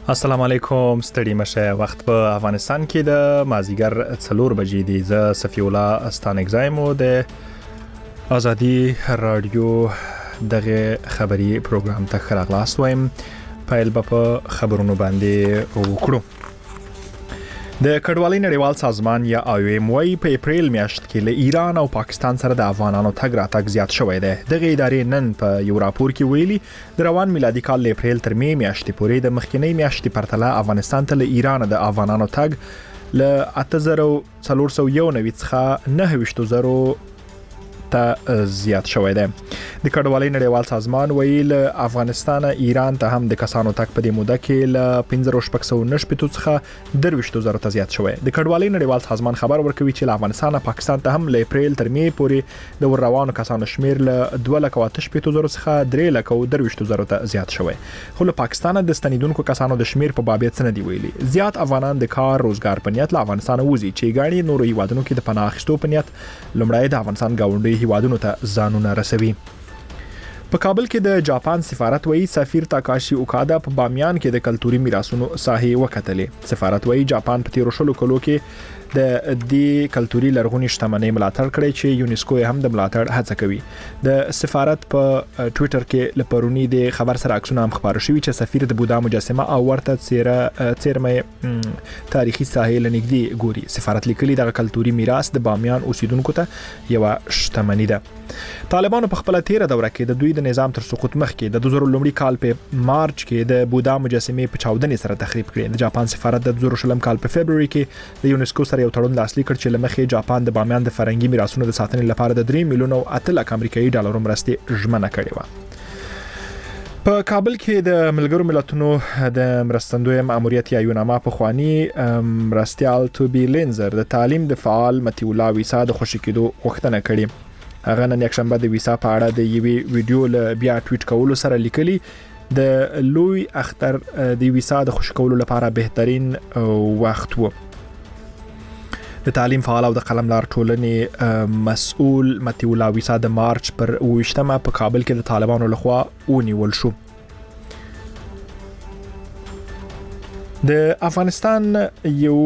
السلام علیکم، ستړي مشه. وخت په افغانستان کې د مازیګر 4 بجې دی. زه صفی الله استانګزایمو د ازادي رادیو دغه خبری پروګرام ته خراغلاس وایم. پایل په خبرونو باندې وکړو. د کډوالۍ نړیوال سازمان یا IOM وايي په اپریل میاشت کې له ایران او پاکستان سره د افغانانو تګ راتګ زیات شوی دی. دغه ادارې نن په یو راپور کې ویلي د روان میلادي کال له اپریل تر می میاشتې پورې د مخکینی میاشتې پرتله افغانستان ته له ایران د افغانانو تګ له 8491 څخه 9000 ته زیات شوی دی. د کډوالۍ نړیوال سازمان ویل افغانستان ایران ته هم د کسانو تک په دې موده کې ل 1599 څخه 20000 ته زیات شوی. د کډوالۍ نړیوال سازمان خبر ورکوي چې افغانستان او پاکستان ته هم ل اپریل تر می پورې د روانو کسانو شمیر ل 2,88,000 څخه 3,20,000 ته زیات شوی. خو له پاکستان د ستنیدونکو کسانو د شمیر په بابت څه نه دی ویلي. زیات افغانان د کار روزګار په نیت له افغانستان وځي چې ګاڼي نورو هیوادونو کې د پناه اخیستو په نیت لومړی د افغانستان گاونډي هیوادونو ته ځانونه رسوي. په کابل کې د جاپان سفارت وایي سفیر تاکاشي اوکادا په بامیان کې د کلتوري میراثونو ساحې وکتلې. سفارت وایي جاپان په 13 کلو کې د دې کلتوري لرغونی شتمنۍ ملاتړ کړی چې یونیسکو هم د ملاتړ هڅه کوي. د سفارت په ټوئیټر کې لپرونی د خبر سره عکسونه هم خبر شوي چې سفیر د بودا مجسمه او ورته څیرمه تاریخي ساحې لنګدي ګوري. سفارت لیکلي د کلتوري میراث د بامیان اوسیدونکو ته یو شتمنۍ ده. طالبانو په خپل 13 دوره کې د دوی د نظام تر سقوط مخکې د 2000 کال په مارچ کې د بودا مجسمه په چاودنې سره تخریب کړې. د جاپان سفارت د 2000 کال په فبرवरी کې د یونیسکو سره یو تړون لاسلیک کړ چې لمخې جاپان د بامیان د فرهنګي میراثونو د ساتنې لپاره د 3 میلیون او 8 لک امریکایي ډالرو مرستې ژمنه کړې و. په کابل کې د ملګرو ملتونو د مرستندوی ماموریت یا یوناما په خوانی مرستيال توبی لینزر د تعلیم د فعال متی الله ویسا د خوشی کېدو غوښتنه کړې. هغه نن یکشنبه د ویسا په اړه د یوې ویډیو له بیا ټویټ کولو سره لیکلي د لوی اختر د ویسا د خوشی کولو لپاره بهترین وخت و. د تعلیم فعال او د قلمدار ټولنې مسؤل متی الله ویسا د مارچ پر 28مه په کابل کې د طالبانو لخوا ونیول شو. د افغانستان یو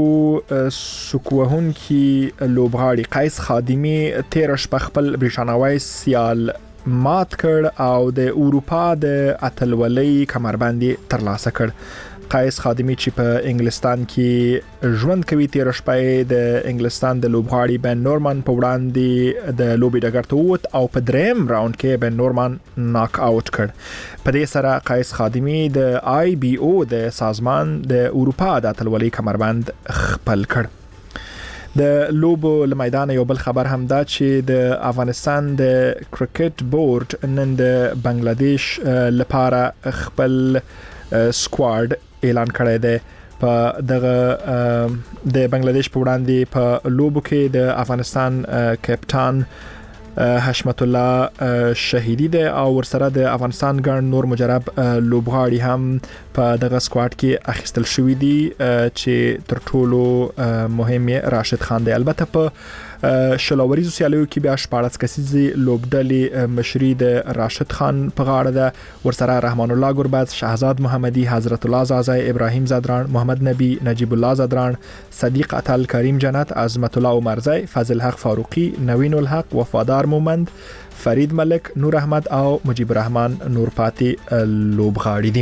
سکوهونکي لوبغاړي قیس خادمی 13 شپه خپل برېښناوي سیال مات کړ او د اروپا د اتلولۍ کمربندي ترلاسه کړ. قیس خادمی چې په انګلستان کې ژوند کوي 13 شپه د انګلستان د لوبغاړي بن نورمان په وړاندې د لوبي ډګر ته ووت او په دریم راوند کې بن نورمان ناک اوټ کړ. په دې سره قیس خادمی د IBO د سازمان د اروپا د اتلولۍ کمربند خپل کړ. د لوبو له میدان یو بل خبر هم دا چې د افغانستان د کرکټ بورډ نن د بنگلاديش لپاره خپل سکواډ اعلان کړی دی. په دغه د بنگلاديش په وړاندې په لوبو کې د افغانستان کپټان حشمت الله شهیدی دی او ورسره د افغانستان ګڼ نور مجرب لوبغاړي هم په دغه سکواډ کې اخیستل شوی دي چې تر ټولو مهم راشد خان دی. البته په شلوریزو سیالیو کې بیا 14 کسیزي لوبډلې مشري د راشد خان په غاړه ده. ورسره رحمان الله ګربز، شهزاد محمدي، حضرت الله زازای، ابراهیم زادران، محمد نبی، نجیب الله زادران، صدیق عطل، کریم جنت، عظمت الله عمرزی، فضل حق فاروقی، نوین الحق، وفادار مومند، فرید ملک، نور احمد او مجيب الرحمن نور پاتې لوبغاړي دي.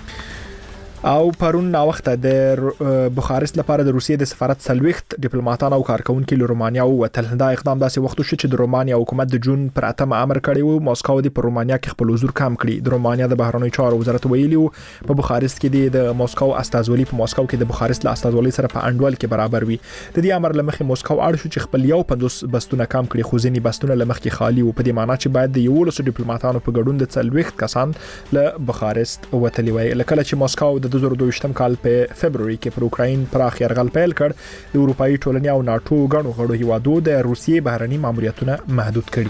او پرون نا وخت د بخارست لپاره د روسیې د سفارت سلويخت ډیپلوماټان او کارکونکو له رومانیا ووتل. دا اقدام داسې وخت شو چې د رومانیا حکومت د جون پر 8 امر کړی وو ماسکو د رومانیا کې خپل حضور کم کړي. د رومانیا د بهرنیو چارو وزارت ویلي وو په بخارست کې د ماسکو استازولي په ماسکو کې د بخارست له استازولي سره په انډول کې برابر وي. د دې امر لمخې ماسکو اړ شو چې خپل یو 50 بستونه کم کړي، خو ځینې بستونه لمخې خالی وو. په دې معنی چې باید د 11 ډیپلوماټانو په ګډون د سلويخت کسان له بخارست وتلی وای. لکه چې ماسکو د 2022 کال په فبرवरी کې پر اوکراین پراخ يرغل پیل کړ. د اروپאי ټولنې او ناتو غړو غړو هیوادو د روسیې بهرني ماموریتونه محدود کړي.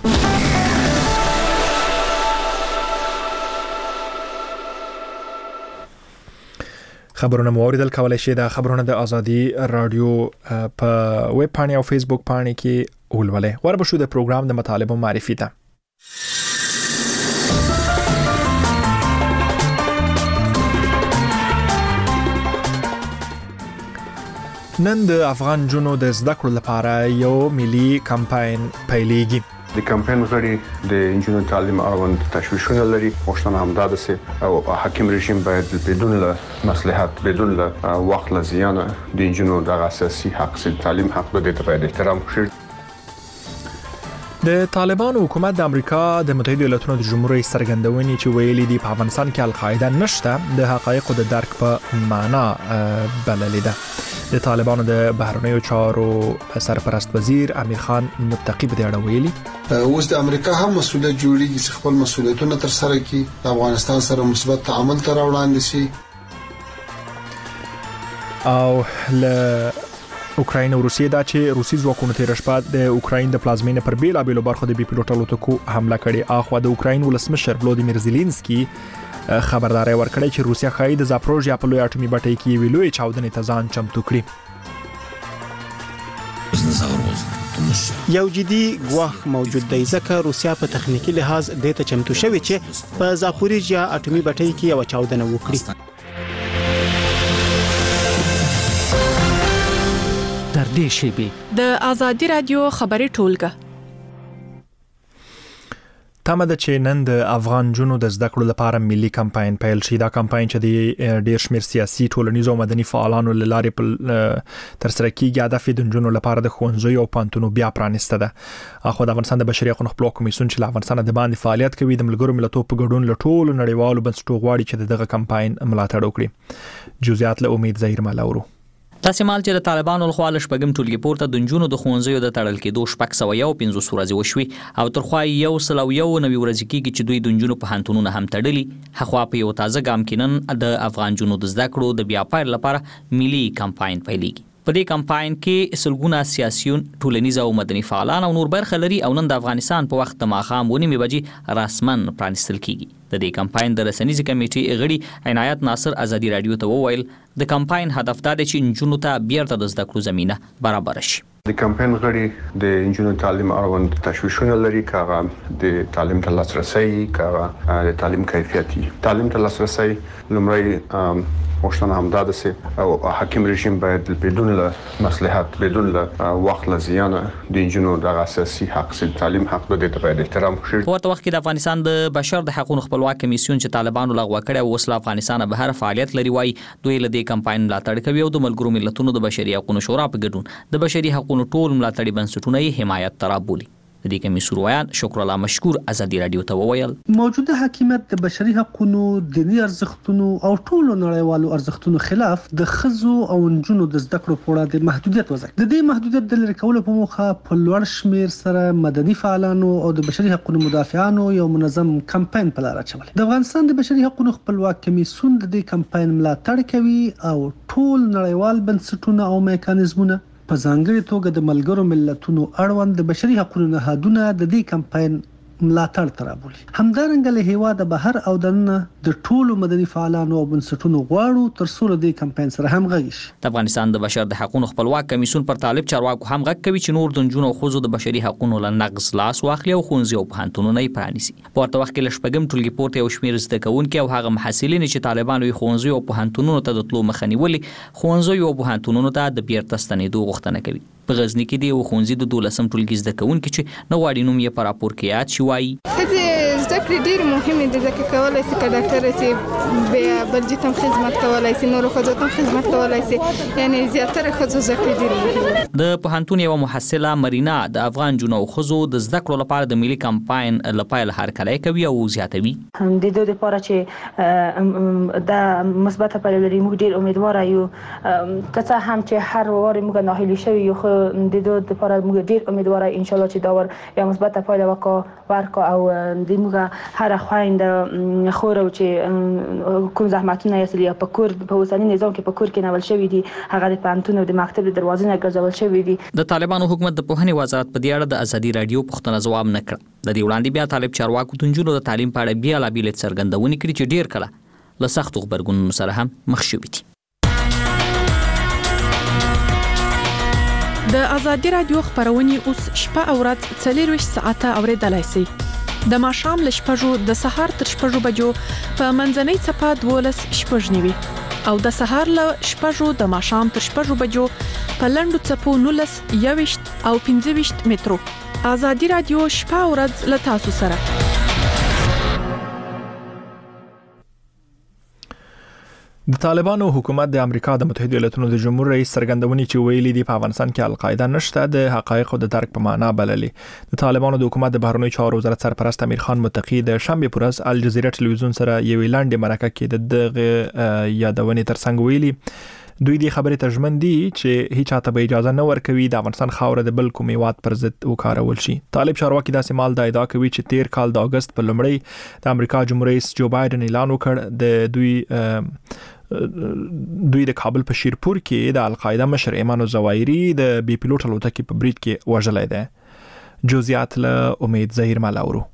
خبرونه موریدل کولای شي د خبرونه د ازادي رادیو په ویب پاڼه او فیسبوک پاڼه کې ولولئ. وربشو د پروګرام د مطالبه معرفي ته. نن د افغان جنو د زده کړو لپاره یو ملي کمپاین پیلېږي. د کمپاین غړي د انجینر تعلیم اړوند تشویشونه لري. غوښتنه همدا ده او حاکم رژیم باید بدون له مصلحت بدون له وخت له زیان د انجینر د اساسي حق سي تعلیم حق د باید احترام وشي. د طالبان حکومت د امریکا د متحده ایالاتونو د جمهور رئیس څرګندونې چې ویلي دي په افغانستان کې القاعده نشته د حقایقو د درک په معنا بللې ده. د طالبانو د بهرنیو چارو سرپرست وزیر امیر خان متقی په دې اړه ویلي اوس د امریکا هم مسؤلیت جوړیږي چې خپل مسؤلیتونه تر سره کړي، افغانستان سره مثبت تعامل تر وړاندې شي. او له اوکراین او روسیې دا چې روسي ځواکونو تیر شپه د اوکراین د پلازمینې پر بیلابېلو برخو د بي پیلوټ الوتکو حمله کړې. اخوا د اوکراین ولسمشر ولودیمیر زيلنسکي خبرداري ورکړې چې روسیا خای د زاپروژیا په لوی اټومي بټۍ کې ویلوي چاودنې ته ځان چمتو کړي. یو جدي ګواښ موجود دی ځکه روسیا په تخنیکی لحاظ د ته چمتو شوی چې په زاپروژیا اټومي بټۍ کې یو چاودنه وکړي. در دې شیبي د آزادي رادیو خبري ټولګه تمه ده چې نن د افغان جنو د زده کړو لپاره ملي کمپاین پیل شي. دا کمپاین چې د ډیر شمیر سیاسي ټولنیزو او مدني فعالانو لارې تر سره کیږي هدف د جنو لپاره د ښوونځیو او پانتونو بیا پرانسته ده. اخو د افغانستان د بشري حقوقو خپلواک کمیسیون چې له افغانستان د باندې فعالیت کوي د ملګرو ملتونو په ګډون له ټولو نړیوالو بنسټونو غواړي چې دغه کمپاین ملاتړ وکړي. جزئیات له امید ظهیر ملاورو. تاسو مال چې د طالبانو لخوا له شپږم ټولګي پورته د جنونو د ښوونځیو د تړل کېدو شپږ سوه یو 500 ورځې وشوي او ترخوا یو سل او یو نوي ورځې کېږي چې دوی د جنونو په هانتونونه هم تړلي. هغه په یو تازه ګام کې نن د افغان جنونو د زده کړو د بیا پیل لپاره ملي کمپاین پیلېږي. په دې کمپاین کې سلګونه سیاسيون، ټولنیز او مدني فعالان او نور برخه لري او نن د افغانستان په وخت د ماښام 9 بجې رسمن پرانستل کیږي. د دې کمپاین د رسنیز کمیټې غړي عنایت ناصر ازادي رادیو ته وویل د کمپاین هدف دا دی چې جنونو ته بیرته د زده کړو زمينه برابر شي. د کمپاین غړي د انجینر تعلیم اړوند تشویشونه لري، کاغه د تعلیم ته لاسرسي، کاغه د تعلیم کیفیتي تعلیم ته لاسرسي لمړی غوښتنه همدا ده او حاکم رژیم باید بدون له مصلحت بدون له وخت له زیان د انجینر د اساسي حق سي تعلیم حق د باید احترام وشي. په ورته وخت کې د افغانستان د بشر د حقوقو خپلواک کمیسیون چې طالبانو لغوه کړی او وسله افغانستان بهر فعالیت لري وای دوی له دې کمپاین ملاتړ کوي او د ملګرو ملتونو د بشري حقوقو شورا په ګډون د بشري حقوقو ټول ملاتړي بنسټونه یې حمایت ترابولي. د دې کمیسیون روان شکر الله مشکور ازادي رادیو ته وویل موجوده حکومت د بشري حقوقو، دینی ارزښتونو او ټولو نړیوالو ارزښتونو خلاف د خزو او نجونو د زده کړو په وړاندې محدودیت وضع. د دې محدودیت د لرې کولو په موخه په لوړ شمیر سره مدني فعالانو او د بشري حقوقو مدافعانو یو منظم کمپاین په لار اچول. د افغانستان د بشري حقوقو خپلواک کمیسیون د دې کمپاین ملاتړ کوي او ټول نړیوال بنسټونه او میکانیزمونه په ځانګړي توګه د ملګرو ملتونو اړوند د بشري حقوقو نهادونه د دې کمپاین ملاتړ ترابولي. همدارنګه له هیواده بهر او دننه د ټولو مدني فعالانو او بنسټونو غواړو تر څو د کمپاین سره همغږي شي. د افغانستان د بشر د حقوقو خپلواک کمیسیون پر طالب چارواکو هم غږ کوي چې نور د جنونو خو د بشري حقوقو له نقض لاس واخلي او ښوونځي او پوهنتونونه یې پرانیسي. په ورته وخت کې له شپږم ټولګي پورته یو شمېر زده کوونکي او هغه محصلین چې طالبانو یې ښوونځي او پوهنتونونو ته د تلو مخه نیولې ښوونځي او پوهنتونونو ته د بیرته ستنېدو غوښتنه کوي. په غزنی کې دی ښوونځي د 12م ټولګي زده کوونکي چې نو واړی نوم یې پر راپور کې یاد شي وایي زده کړې ډېر مهمه دي ځکه کولای شي ډاکټر شي بیا بل تم خدمت کولای شي نور خو ته خدمت کولای شي یعنی زیاتره خو زده کړې ډېر مهمه. د پوهنتون یو محصله مرینا د افغان جنو خزو د زده کړو لپاره د ملي کمپاین لپاره هرکلی کوي او زیاتوي د دوی لپاره چې د مثبت پایله لري. موږ ډېر امیدوار یو که څه هم چې هر واره موږ ناهیلي شوی یو د دوی لپاره موږ ډېر امیدوار ان شاء الله چې دا ور یا مثبت پایله ورکو او د موږ هر خويند خورو چې کوم زحمتونه یې یا په کور په اوسنی نظام کې په کور کې نول شوی دي هغه د پانتون او د مکتب د دروازې نه ګرځول شوی دي. د طالبانو حکومت د پوهنې وزارت په دې اړه د ازادي رادیو پوښتنه ځواب نه کړ. د دې وړاندې بیا طالب چارواکو د نجونو د تعلیم په اړه بیا لا بیل څرګندونې کړې چې ډیر کله له سختو خبرګونونو سره هم مخ شوي دي. د ازادي رادیو خبرونه اوس شپه او ورځ 24 ساعته اوریدلای شئ. د ماښام ل 6 د سهار تر 6 بجو په منځنۍ صفه 12 شپږ نیوي او د سهار له 6 د ماښام تر 6 بجو په لندو چپو 19 21 او 25 مترو. ازادي رادیو شپه او ورځ له تاسو سره. د طالبانو حکومت د امریکا د متحده ایالاتونو د جمهور رئیس څرګندونې چې ویلي دی په افغانستان کې القاعده نشته د حقایقو د درک په معنا بللې. د طالبانو د حکومت د بهرنیو چارو وزارت سرپرست امیر خان متقی د شنبه پر ورځ الجزیره ټلویزیون سره یو لاندې مرکه کې د یادونې ترڅنګ ویلي دوی د خبرې ترجمن دي چې هیڅ چاته به اجازه نه ورکوي د افغانستان خاور د بل کوم هیواد پر ضد وکارول شي. طالب چارواکي داسې مال د ادعا کوي چې 13 کال د اگست په لومړی د امریکا جمهور رئیس جو بایدن اعلان وکړ د دوی د کابل په شیرپور کې د القاعده مشر ایمان الزواهری د بي پيلوټ الوتکې په بریټ کې وژلای دی. جزئیات له امید ظهیر مالاورو.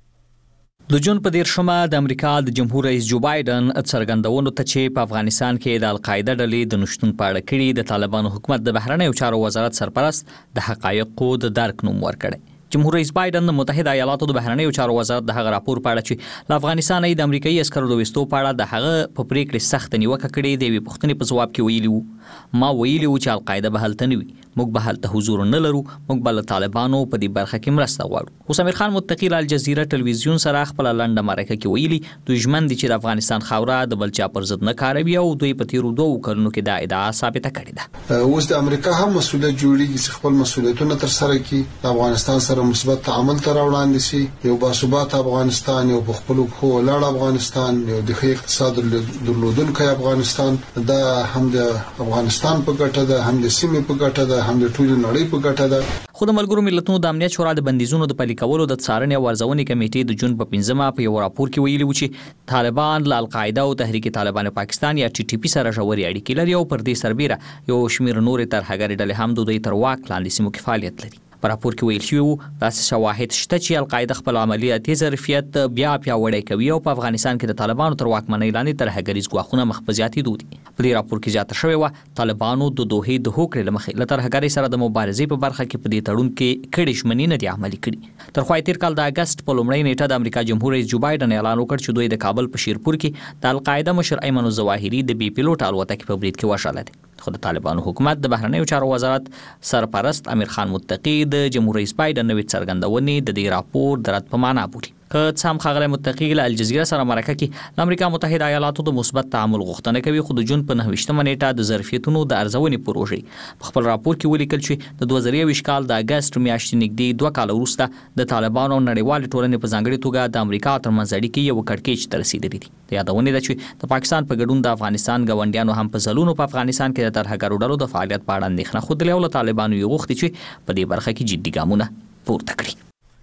د جون په 13 د امریکا د جمهور رئیس جو بایدن څرګندونو ته چې په افغانستان کې د القاعده ډلې د نشټون په اړه کړي د طالبانو حکومت د بهرنیو چارو وزارت سرپرست د حقایقو د درک نوم ورکړي. جمهور رئیس بایدن د متحده ایالاتو د بهرنیو چارو وزارت د هغه راپور په اړه چې له افغانستان د امریکایي عسکرو د وستو په اړه د هغه په پریکړې سخت نیوکه کړې دی. پښتني په جواب کې ویلي ما ویلي چې القاعده به هلته نه وي، موږ به هلته حضور نه لرو، موږ به له طالبانو په دې برخه کې مرسته غواړو. اوس امیر خان متقی له الجزیره ټلویزیون سره خپل لنډه مرکه کې ویلي دوی ژمن دي چې د افغانستان خاوره د بل چا پر ضد نه کاروي او دوی په تیرو 2 کلونو کې دا ادعا ثابته کړې ده. اوس د امریکا هم مسؤلیت جوړیږي چې خپل مسؤلیتونه تر سره کړي، د افغانستان سره مثبت تعامل تر وړاندې شي، یو باثبات افغانستان، یو په خپل خو لاړ افغانستان، یو د ښه اقتصاد درلودونکی افغانستان. دا هم د افغانستان په ګټه ده، هم د سیمې په ګټه ده، هم د ټولو نړۍ په ګټه ده. خو د ملګرو ملتونو د امنیت شورا د بندیزونو د پلي کولو د څارنې او ارزونې کمیټې د جون په 15 په یو راپور کې ویلي و چې طالبان له القاعده او تحریک طالبان پاکستان یا ټي ټي پی سره ژورې اړیکې لري او پر دې سربېره یو شمېر نورې ترهګرې ډلې هم د دوی تر واک لاندې سیمو کې فعالیت لري. په راپور کې ویل شوی داسې شواهد شته چې القاعده خپل عملیاتي ظرفیت بیا پیاوړی کوي او په افغانستان کې د طالبانو تر واکمنۍ لاندې ترهګریز ګواښونه مخ په زیاتېدو دي. په دې راپور کې زیاته شوې وه طالبانو د دوحې د هوکړې له مخې له ترهګرۍ سره د مبارزې په برخه کې په دې تړون کې کړې ژمنې نه دي عملي کړي. تر خو تیر کال د اگست په لومړۍ نیټه د امریکا جمهور رئیس جو بایدن اعلان وکړ چې دوی د کابل په شیرپور کې د القاعده مشر ایمان الزواهری د بي پيلوټ الوتکې په بریټ کې وژل دي. خو د طالبانو حکومت د بهرنیو چارو وزارت سرپرست امیر خان متقی د جمهور رئیس بایدن نوې څرګندونې د دې راپور د رد په معنا بولي. که څه هم ښاغلی متقی له الجزیره سره مرکه کې د امریکا متحده ایالاتو د مثبت تعامل غوښتنه کوي، خو د جون په 29 نیټه د ظرفیتونو د ارزونې پروژې په خپل راپور کې ولیکل چې د 2020 کال د اگست میاشتې نږدې 2 کال وروسته د طالبانو او نړیوال ټولنې په ځانګړي توګه د امریکا ترمنځ اړیکې یو کړکېچ ته رسیدلې دي. د یادونې ده چې د پاکستان په ګډون د افغانستان ګاونډیانو هم په ځلونو په افغانستان کې د ترهګرو ډلو د فعالیت په اړه اندېښنه ښودلې او له طالبانو یې غوښتي چې په دې برخه کې جدي ګامونه پورته کړي.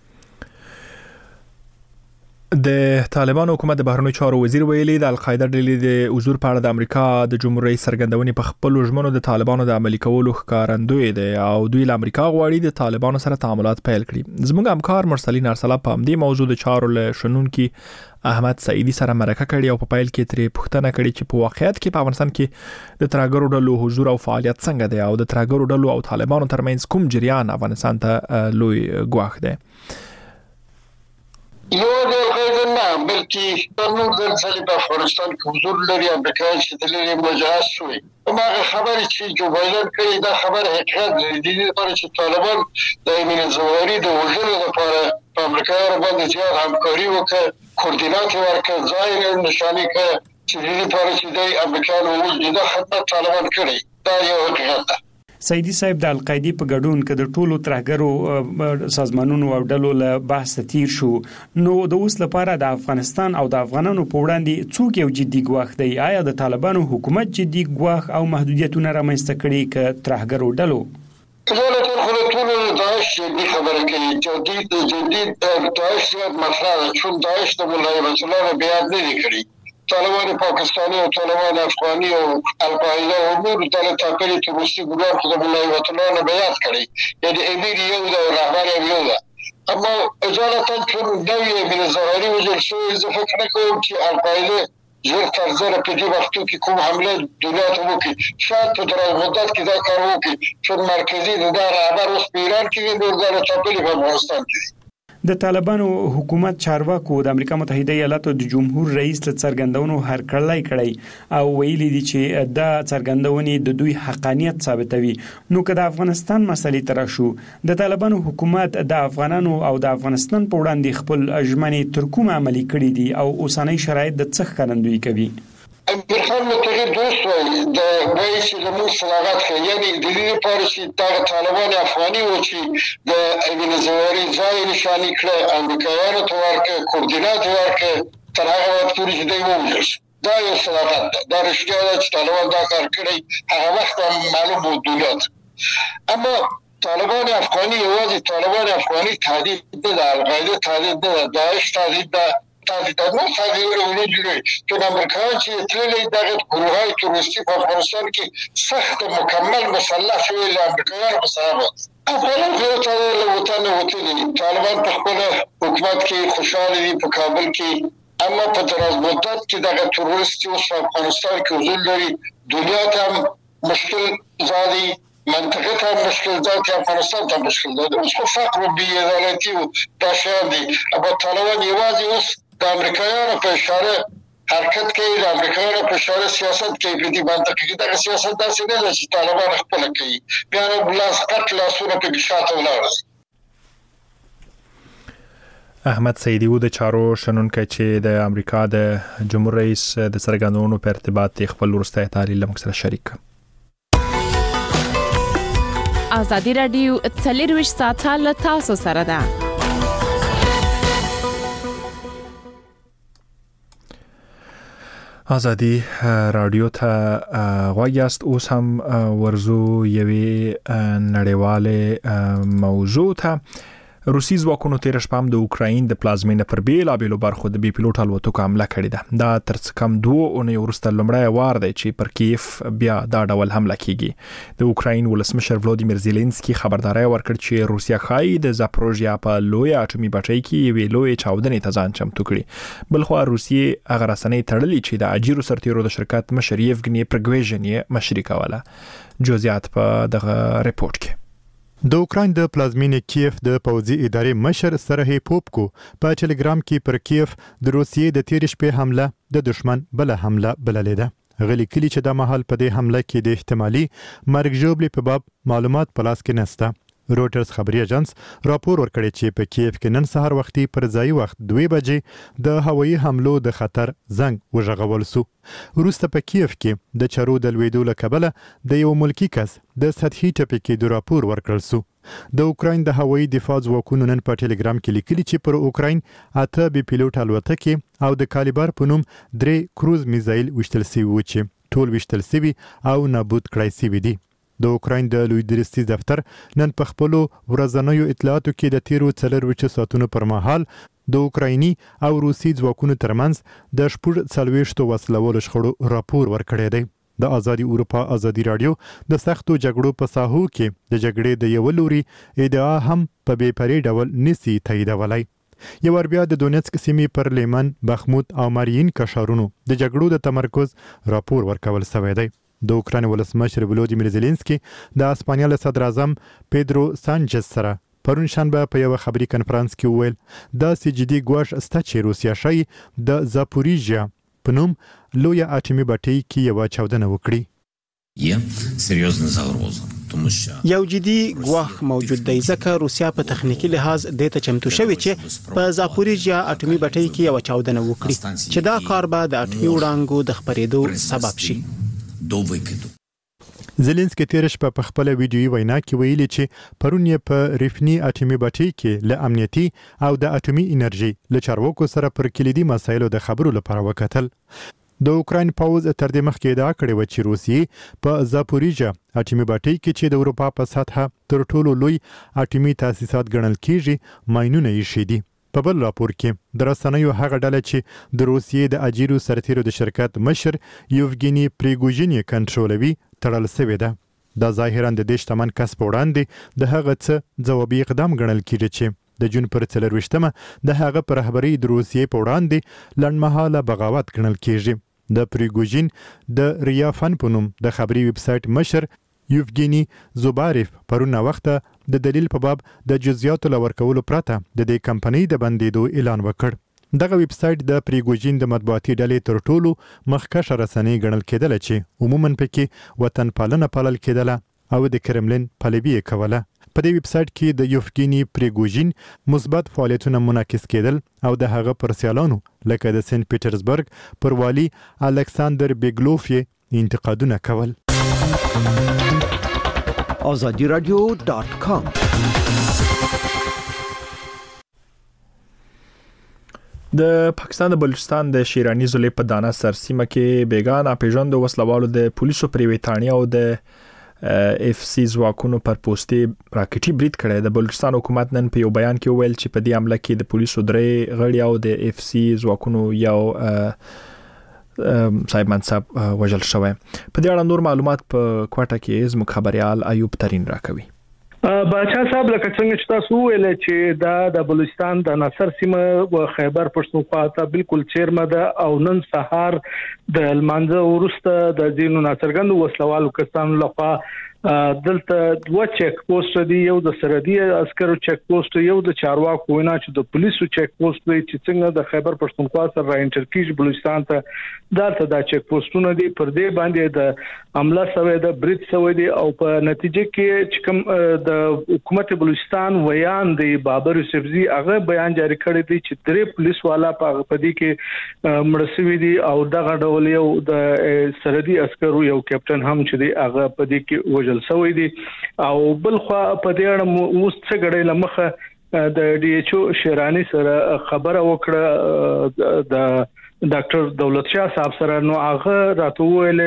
د طالبانو حکومت د بهرنیو چارو وزیر ویلي د القاعده ډلې د حضور په اړه د امریکا د جمهور رئیس څرګندونې په خپل ژمنو د طالبانو د عملي کولو ښکارندوی دی او دوی له امریکا غواړي د طالبانو سره تعاملات پیل کړي. زموږ همکار مرسلین ارسلا په همدې موضوع د چارو له شنونکي احمد سعیدی سره مرکه کړې او په پیل کې ترې پوښتنه کړې چې په واقعیت کې په افغانستان کې د ترهګرو ډلو حضور او فعالیت څنګه دی او د ترهګرو ډلو او طالبانو ترمنځ کوم جریان افغانستان ته لوی ګواښ دی. یو د القاعده نه بلکې نور ځل په افغانستان کې حضور لري امریکایي چې د لري مجاز شوی. هغه خبرې چې جو بایدن کړي دا خبره حقیقت لري. د دې لپاره چې طالبان د ایمان الزواهری د وژلو لپاره په امریکا باندې زیات همکاري وکړي، کوردینات ورکړي، ځای نشاني کړي چې د دې لپاره چې د امریکایانو وژل دا خدمت طالبان کړي. دا یو حقیقت ده. سیدی صاحب د القاعده په ګډون کې د ټولو ترهګرو سازمانونو او ډلو له بحث تیر شو، نو د اوس لپاره د افغانستان او د افغانانو په وړاندې څوک یو جدي ګواښ دی؟ آیا د طالبانو حکومت جدي ګواښ او محدودیتونه رامنځته کړي ک ترهګرو ډلو؟ ټول داعش دې خبره کوي جدي داعش مطلب چون داعش د مولا رسول بیان نه کړی. طالبان پاکستانی او طالبان افغانی او القاعده او نور ډلې ټاکلي تروریستي ګروپ خو د مولا وطنانو بیان کړي. یعنی امیر یو د رهبر یو ده، اما اجازه ته نوې من ظاهري وجل شوی. زه فکر نه کوم چې القاعده زر تر زر په دې وخت کې کوم حمله دنیا ته وکړي. شاید په دراز مدت کې دا کار وکړي چې مرکزي د رهبر اوس په ایران کې نور ډلې ټاکلي په افغانستان کې. د طالبانو حکومت چارواکو د امریکا متحده ایالاتو د جمهور رئیس له څرګندونو هرکړی کړی او ویلي دي چې د څرګندونې د دوی حقانیت ثابتوي. نو که د افغانستان مسلې تر شو د طالبانو حکومت د افغانانو او د افغانستان په وړاندې خپل ژمنې تر کومه عملي کړي دي او اوسنۍ شرایط د څه ښکارندویي کوي؟ برخان متغیر دوست وای د وایي چې زموږ صلاحیت کوي، یعنی د دې لپاره چې دا طالبان افغاني و چې د ایبن زواری ځای نشانی کړ، امریکایانو ته ورکړ، کوردینات ورکړ، تر هغه وخت پورې چې دوی ووژل. دا یو صلاحیت ده، دا رښتیا ده چې طالبان دا کار کړی، هغه وخت معلوم و دولت. اما طالبان افغانی یوازې طالبان افغانی تهدید نه ده، القاعده تهدید نه ده، داعش تهدید ده، تهدیدات نه تهدیدونه جوړوي. چې امریکایان چې تللي دغه ګروههای تروریستي په افغانستان کې سخت مکمل مسلح شوي له امریکایانو په سبب افغانان خو له وطن وتلي. طالبان په خپل حکومت کې خوشاله دي په کابل کې، اما په دراز مدت کې دغه تروریستي اوس په افغانستان کې حضور لري. دنیا ته مشکل زادي، منطقه ته مشکل ذات، افغانستان ته مشکل ذات. اوس خو فقر و بی‌عدالتي و دا شیان دي. اما طالبان یوازې اوس د امریکایانو په اشاره حرکت کوي، د امریکایانو په اشاره سیاست کوي. په دې منطقه کې دا سیاست داسې نه ده چې طالبان خپل کوي، بیا نو بلاس کټ لاسونه په شاته ولاړ. احمد سیدی و د چارو شنونکي چې د امریکا د جمهور رئیس د څرګندونو په ارتباط خپل ورسته تحلیل لمک سره شریک. ازادي رادیو 24 ساعته له تاسو سره ده. ازادي رادیو ته غواړئ اوس هم ورزو یوې نړیواله موضوع ته. روسي ځواکونو تیر شپه د اوکراین د پلازمینې پر بیلابېلو برخو د بي پیلوټ الوتکو حمله کړې ده. دا تر څه کم 2 اونۍ وروسته لومړی وار دی چې پر کیف بیا دا ډول حمله کیږي. د اوکراین ولسمشر ولادیمیر زيلنسکي خبرداري ورکړ چې روسیا خای د زاپروژیا په لوی اټومي بټۍ کې یوې لوی چاودنې ته ځان چمتو کړي. بلخو روسیې هغه رسنۍ تړلې چې د اجیرو سرتیرو د شرکت مشر یفګنی پرګویژن یې مشري کوله. جزئیات په دغه ریپورت کې. د اوکراین د پلازمینې کیف د پوځي ادارې مشر سرهی پوپکو په ټلګرام کې پر کیف د روسیې د تیر شپې حمله د دشمن بل حمله بللې ده. غلي کلی چې د محل په دې حمله کې د احتمالي مرګ ژوبلې په باب معلومات په لاس کې نشته. روټرز خبري اژانس راپور ورکړی چې په کیف کې نن سهار وختي پر ځای وخت 2 بجې د هوایي حملو د خطر زنګ وژغول سو. وروسته په کیف کې د چارو د لویدو له کبله د یو ملکی کس د سطحي ټپي کې د راپور ورکړل سو. د اوکراین د هوایي دفاع ځواکونو نن په ټلګرام کې لیکلي چې پر اوکراین 8 بي پیلوټ الوتکې او د کالیبر په نوم 3 کروز میزایل وشتل سوي و چې ټول وشتل سوي او نابود کړای سوي دي. د اوکراین د لوی درستي دفتر نن په خپل ورځنیو اطلاعاتو کې د تیرو 4 ساعتونو پر مهال د اوکرایني او روسي ځواکونو ترمنځ د 40 وسلوالو شخړو راپور ورکړی دی. د ازادي اروپا ازادي رادیو د سختو جګړو په ساحو کې د جګړې د یو لوري ادعا هم په بې پرې ډول نسی تاییدولای. یو بیا د دونیتسک سیمې پر لیمن، بخموت او مارین کشارونو د جګړو د تمرکز راپور ورکول شوی دی. د اوکراین ولسمشر ولادیمیر زيلنسکي د اسپانیا له صدر اعظم پیدرو سانچز سره پرون شنبه په یو خبري کنفرانس کې وویل دا سجدي ګواښ ستا چې روسیا شي د زاپوریژیا په نوم لوی اټومي بټۍ کې یو چاودنه وکړي. یو جدي ګواښ موجود دی ځکه روسیا په تخنیکی لحاظ د ته چمتو شوی چې په زاپوریژیا اټومي بټۍ کې یو چاودنه وکړي چې دا کار به د اټومي وړانګو د خپرېدو سبب شي. زيلنسکي تیر شپه په خپل ویډیوي وینا کې ویلي چې پرون یې په ریفنی اټومي بټۍ کې له امنیتي او د اټومي انرژي له چارواکو سره پر کلیدي مسایلو د خبرو لپاره وکتل. د اوکراین پوز تر دې مخکې ادعا کړې و چې روسیې په زاپوریژیا اټومي بټۍ کې چې د اروپا په سطحه تر ټولو لوی اټومي تاسیسات ګڼل کیږي ماینونه یې شېدي. په بل راپور کې د رسنیو هغه ډله چې د روسیې د اجیرو سرتیرو د شرکت مشر یوفګینی پریګوژین کنټرولوي تړل شوی ده. دا ظاهرا د دې شتمن کس په وړاندې د هغه څه ځوابي اقدام ګڼل کیږي چې د جون پر 24مه د هغه پر رهبري د روسیې په وړاندې لنډمهاله بغاوت ګڼل کیږي. د پریګوژین د ریافن په نوم د خبري ویب سټ مشر یوفګینی زوباریف پرونه وخت د دلیل په باب د جزئیاتو لورکولو پرته د دې کمپنۍ د بندیدو اعلان وکړ. دغه ویب سټ د پریګوژین د مطبوعاتي ډلې تر ټولو مخکښه رسنۍ ګڼل کېدله چې عموماً پکې وطن پالنه پالل کېدله او د کرملین پلوي کوله. په دې ویب سټ کې د یوفګینی پریګوژین مثبت فعالیتونه منعکس کېدل او د هغه پر سیالانو لکه د سنت پیټرزبرګ پر والي الکساندر بیګلوف انتقادونه کول. azadiradio.com د پاکستان د بلوچستان د شیرانی ضلع په دانا سرسیمه کې بیگان اپیژند وسلوالو د پولیسو پریویتانیا او د اف سی ځواکونو پر پوسټي راکټي برید کړی. د بلوچستان حکومت نن په یو بیان کې ویل چې په دې حمله کې د پولیسو 3 غړي او د اف سی ځواکونو یو صاحب منصب وژل شوی. په دې اړه نور معلومات په کوټه کې زموږ خبريال ایوب ترين راکوي. باچا صاحب لکه څنګه چې تاسو ویل چې د بلوچستان د ناصر سیمه او خیبر پښتونخوا ته بالکل چیرمه ده او نن سهار د المانزه ورسته د دینو ناصرګند وسلوالو کسانو لخوا دلته 2 چیک پوسټ دی، یو د سرحدي عسکرو چیک پوسټ، یو د چارواکو وینا چې د پولیسو چیک پوسټ دی چې څنګه د خیبر پښتونخوا سره را انټرکیج بلوچستان ته دلته د چیک پوسټونه دي. پر دې باندې د عمله سوی د برید سوی دی او په نتیجه کې چې کوم د حکومت بلوچستان ویان دی بابر یوسفزی هغه بیان جاری کړی دی چې 3 پولیس والا په دې کې مړسوي دي او دغه ډول یو د سرحدي عسکرو یو کیپټن هم چې دی هغه په دې کې وژل سوی دي. او بل خو په دې اړه اوس څه غړې لمخه د ډي ایچ او شیرانی سره خبره وکړه د ډاکټر دولت شاه صاحب سره، نو هغه راته ویل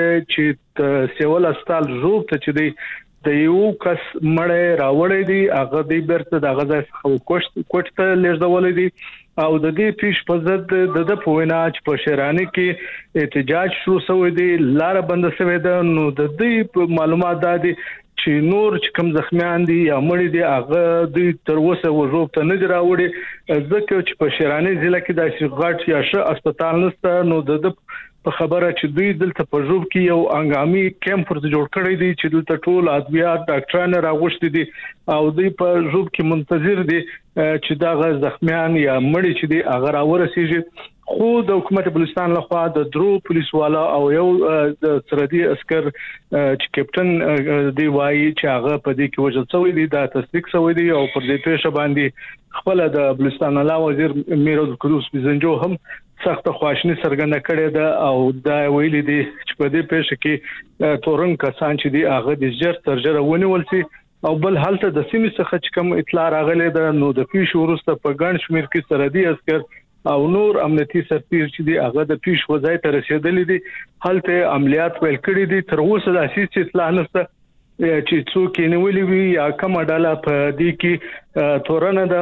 چې سیول هسپتال روغ ته چې دی د یو کس مړ راوړی دی، هغه د برته د غزا کوټ ته لږدول دي او د دې پیش په ضد د پوینا چې په شیرانی کې احتجاج شروع شوی دی، لار بند شوی ده. نو د دې معلومات دادي چې نور چې کوم زخمیان دي یا مړي دي هغه د تر اوسه وژوب ته نه دی راوړي، ځکه چې په شیرانی ضلع کې د غټ یا ښه هسپتال نشته. نو د په خبره چې دوی دلته په ژوب کې یو انګامي کیمپ ورته جوړ کړی دی چې دلته ټول ادویات ډاکټران راغوښتي دي او دوی په ژوب کې منتظر دي چې دا زخمیان یا مړي چې دي هغه راورسیږي. خو د حکومت بلوچستان لخوا د 3 پولیس والا او یو د سرحدي عسكر چې کیپټن دی وایي چې هغه په دې کې وژل شوی دی، دا تصدیق شوی دی او پر دې پیښه باندې خپل د بلوچستان علاوه وزیر میرود قدوس بزنجو هم سخت خواشنی څرګنده کړې ده او دا ویلي دي چې په دې پیښه کې تورن کسان چې دی هغه د ژر تر ژره ونیول شي. او بل حالت د سیمې څخه چې کوم اطلاع راغلې ده نو د پیښو وروسته په ګڼ شمیر کې سرحدي عسكر او نور امنیتي سرتیر چې دی هغه د پیښ وځای ته رسیدلې دي، هلته عملیات ویل کړی دي. تر اوسه د اساسي اطلاع نشته چې څوک یې نیولې وي یا کومه ډله په دې کې تورنه ده.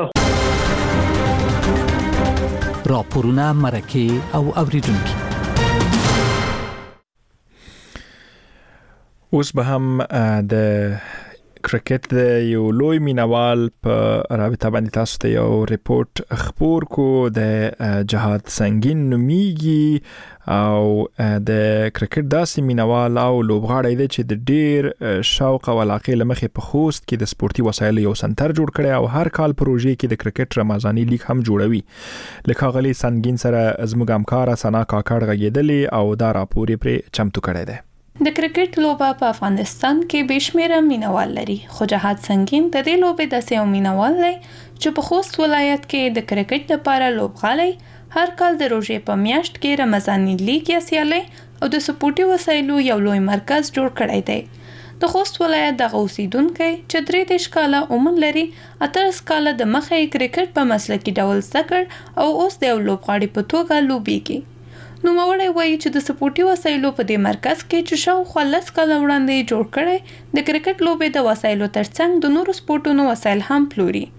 راپورونه مرکه او اوریدونکو اوس به هم د کرکټ د یو لوی مینوال په رابطه باندې تاسو ته یو ریپورت خبر کو. د جهاد سنگین نومیږي او د کرکټ داسې مینوال او لوبغاړی دی چې د ډیر شوق او علاقه لمخې په خوست کې د سپورتي وسایل یو سنټر جوړ کړي او هر کال پروژې کې د کرکټ رمضاني لیګ هم جوړوي. لکه غلی سنگین سره زموږ همکار سنا کاکړ غږیدلی او دا راپور پرې چمتو کړی دی. د کرکټ لوبه په افغانستان کې بشمیره مینوال لري، خو جهاد سنگین د دې لوبې د سیو مینوال دی چې په خوست ولایت کې د کرکټ لپاره لوبغاړي هر کال د روژې په میاشت کې رمضاني لیګ یا سیالي او د سپورتي وسایلو یو لوی مرکز جوړ کړی دی. د خوست ولایت د اوسیدونکو چې 3 کاله عمر لري 18 کاله د مخې کرکټ په مسلکي ډول زده کړ او اوس د لوبغاړي په توګه لوبيږي. نو موري وایي چې د سپورتي وسایلو په دې مرکز کې چې شاوخوا 10 کاله وړاندې جوړ کړي د کرکټ لوبې د وسایلو ترڅنګ د نورو سپورتونو وسایل هم پلوري.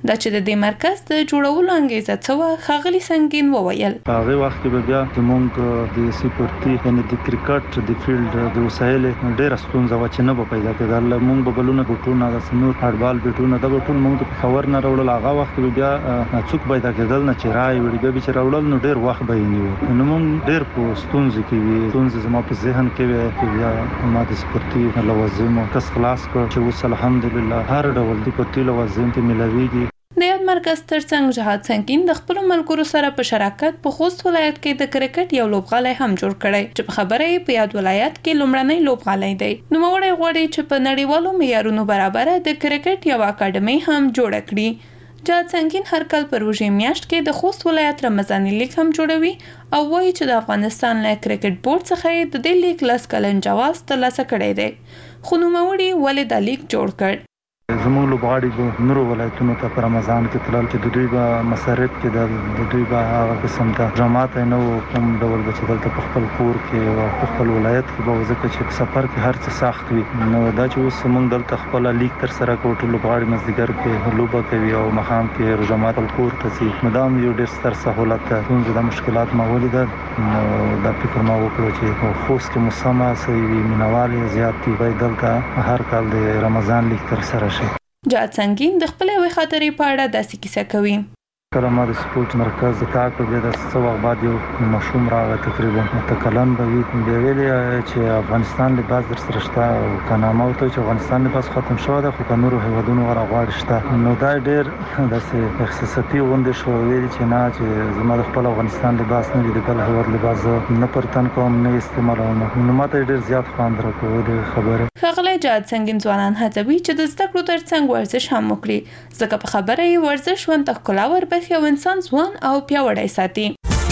دا چې د دې مرکز د جوړولو انګیزه څه خاغلی سنگین وویل. هغه وخت کې بیا زمونږ د سپورتي یعنی د کرکټ د فیلډ د وسایل ډېر ستونزه و چې نه به پیدا کېدل. مونږ به بلونه بوټونه د سنور هډبال بوټونه د بوټون مونږ په خبر نه راوړل. هغه وخت بیا څوک پیدا کېدل نه چې راي وړي به چې راوړل نو ډېر وخت به نیو. نو مونږ ډېر په ستونزه کې وي. ستونزه زما په ذهن کې وي چې بیا ما د سپورتي لوازم کس خلاص کړ چې اوس الحمدلله هر ډول د سپورتي لوازم ته ملاويږي. د یاد مرکز ترڅنګ جهاد سنگین د خپل ملګرو سره په شراکت په خوست ولایت کې د کرکټ یو لوبغالی هم جوړ کړی چې په خبره یې په یاد ولایت کې لومړنی لوبغالی دی. نو موږ غواړي چې په نړیوالو معیارونو برابر د کرکټ یو اکاډمي هم جوړ کړي. جهاد سنگین هر کال په روژې میاشت کې د خوست ولایت رمضاني لیګ هم جوړوي او وایي چې د افغانستان له کرکټ بورډ څخه د دې لیګ 10 کلن جواز ترلاسه کړی دی. خو نوموړي ولې دا لیګ جوړ کړ؟ زموږ لوبغاړي به نورو ولایتونو ته په رمضان کې تلل چې د دوی به مسارت کې د دوی به هغه قسم ته جماعت نه و کوم ډول به چې دلته په خپل کور کې او په خپل ولایت کې به ځکه چې په سفر کې هر څه سخت وي. نو دا چې اوس موږ دلته خپل لیګ تر سره کوو ټول لوبغاړي مزدګر کې لوبه کوي او مخام کې جماعت کور ته ځي. نو دا یو ډېر ستر سہولت ده. څنګه د مشکلات ما ولیدل نو دا فکر ما وکړ چې خوست کې مسما سوي مینوال زیات دي باید دلته هر کال د رمضان لیګ تر سره شي. جهاد سنگین د خپل وی خاطرې په اړه داسې کیسه کوي. کله ما د سپورت مرکز د کار په د څو وخت بعد یو مشوم راغی تقریبا متکلم به وی ویلي چې افغانستان له باز در سره شته او کنامه او ته چې افغانستان له باز ختم شو ده خو نور هیوادونو غواړي شته. نو دا ډېر داسې احساساتي غونډه شو ویلي چې نه چې زما د خپل افغانستان له باز نه د بل هیواد له باز نه پرتن کوم نه استعمالوم. نو ماته ډېر زیات خواند راکوي د خبره. خغلی جهاد سنگین ځوانان هڅوي چې د زده کړو ترڅنګ ورزش هم وکړي ځکه په خبره یې ورزش ژوند ته ښکلا وربخښي او انسان ځوان او پیاوړی ساتي.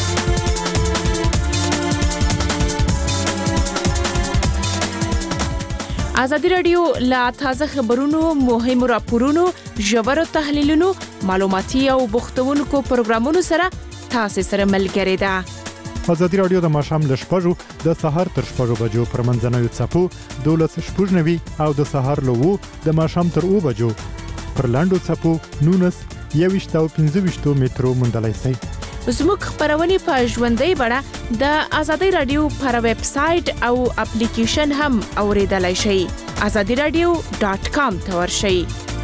ازادي رادیو لا تازه خبرونو مهمو راپورونو ژورو تحلیلونو معلوماتي او بوختونکو پروګرامونو سره تاسو سره ملګری ده. ازادي رادیو د ماښام ل 6:00 د سهار تر 6:00 بجو پر منځنوي څپو 12:90 او د سهار له 2 د ماښام تر 2 بجو پر لاندو څپو 19 او 15 مترو مندلای سي. زموږ خبرونه په ژوندۍ بڼه د ازادي رادیو پر ویب سټ او اپلیکیشن هم اوریدلای شئ. azadiradio.com ته ورشئ.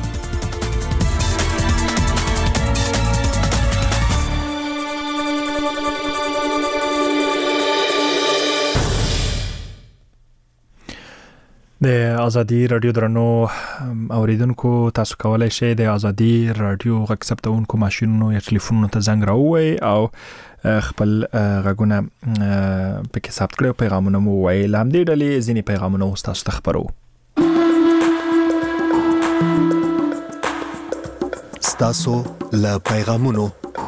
د ازادي رادیو درنو اوریدونکو تاسو کولای شئ د ازادي رادیو غږ ثبتونکو ماشينونو یا ټلیفونونو ته زنګ راووي او خپل غږونه پکې ثبت کړئ او پیغامونه مو وایي. لامدې ډلې ځینې پیغامونه تاسو ته خبرو. ستاسو له پیغامونو.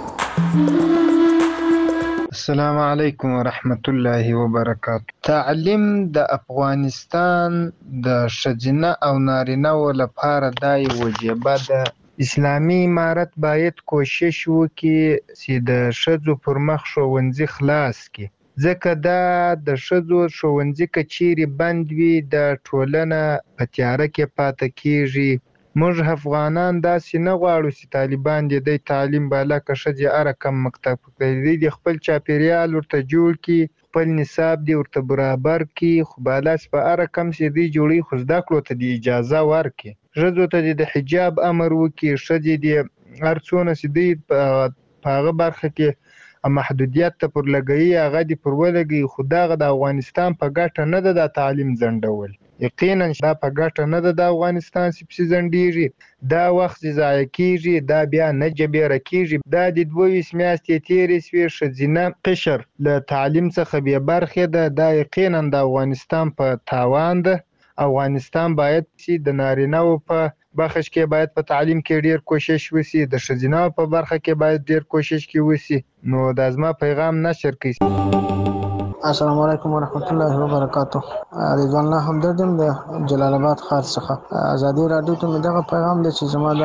السلام علیکم ورحمت الله وبرکاته. تعلیم د افغانستان د ښځینه او نارینه لپاره دای وجیبه ده. اسلامي امارت باید کوشش وکړي چې د ښځو پر مخ ښوونځي خلاص کړي ځکه دا د ښځو ښوونځي که چیرې بند وي د ټولنه په تیاره کې پاتې کیږي. موږ افغانان داسې نه غواړو چې طالبان د تعلیم بالا که ښځې هر کم مکتب کوي د خپل چاپیریال ورته جوړ کړي خپل نصاب دی ورته برابر کړي خو بالاس په هر کم چې دی جوړي خو زده کړو ته د اجازه ورکړي. ښځو ته د حجاب امر وکړي. ښځې د هر څونه چې دی په هغه برخه کې محدودیت ته پر لګوي هغه دی پر ولګي. خو دغه د افغانستان په ګټه نه ده د تعلیم ځنډول. یقینا دا په ګټه نه ده د افغانستان چې ځنډیږي. دا وخت ضایع کیږي دا بیا نه جبیره کیږي. دا د 22 میاشتې تیرې شوې ښځینه قشر له تعلیم څخه بې برخې ده. دا یقینا د افغانستان په تاوان ده. افغانستان باید چې د نارینه‌و په برخه کې باید په تعلیم کې ډیر کوشش وشي د ښځینه په برخه کې باید ډیر کوشش وشي. نو د ازما پیغام نشر کړئ. السلام علیکم ورحمت الله وبرکاته. رضوان الله همدردم د جلال آباد ښار څخه. ازادي رادیو ته مې دغه پیغام دی چې زما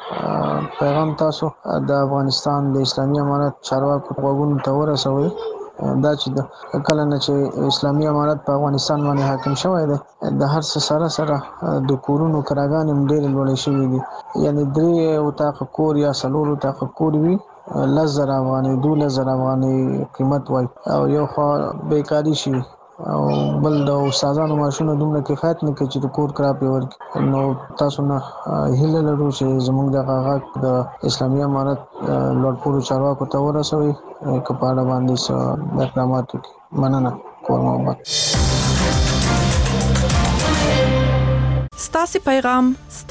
دغه پیغام تاسو د افغانستان د اسلامي امارت چارواکو غوږونو ته ورسوئ دا چې د کله نه چې اسلامي امارت په افغانستان باندې حاکم شوی دی د هر څه سره د کورونو کراګانې ډېر لوړې شوې دي یعنی 3 اتاق کور یا 4 اتاق کور وي 10,000 افغانۍ 12,000 افغانۍ قیمت وای او یو خو بیکاری شي او بل د استادانو ماشونه دومره کفایت نه کوي چې د کور کرا په ورک نو تاسو نه هیله لرو چې زموږ د غاغ د اسلامي امارت لوړپوړو چارواکو ته ورسوي کپاړه باندې اقدامات وکړي مننه کور محمد ستاسو پیغام